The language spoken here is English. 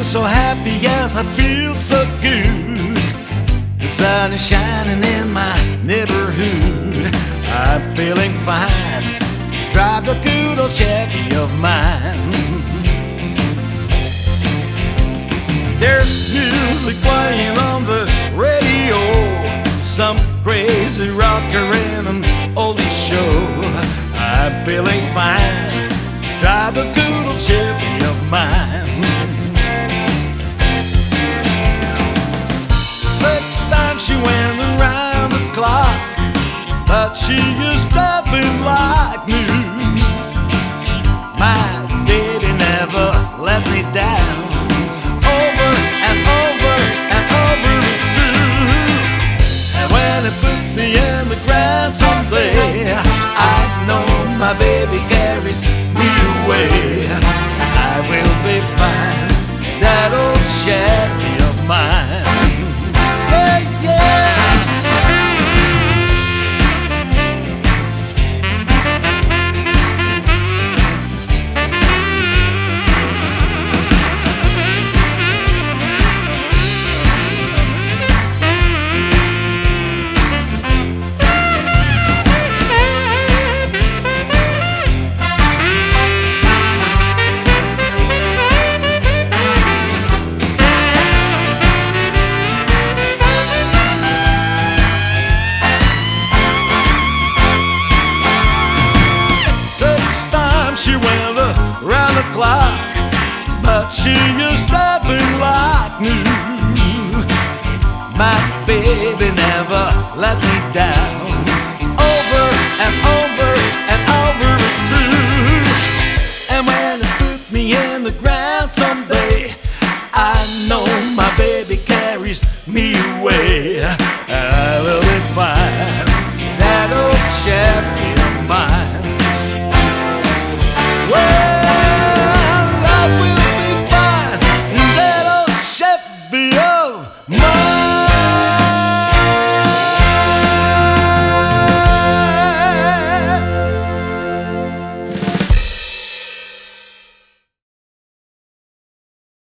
so happy, yes, I feel so good. The sun is shining in my neighborhood. I'm feeling fine. Drive the good old Chevy of mine. There's music playing on the radio, some crazy rocker in an oldie show. I'm feeling fine. Drive the good old Chevy of mine. 6 times she went around the clock, but she is driving like new. My baby never let me down. Over and over and over it's true. And when it put me in the ground someday, I know my baby carries me away. I will be fine. That old Chevy of mine. Yeah, yeah. 6 times she went around the clock, but she is driving like new. My baby never let me down.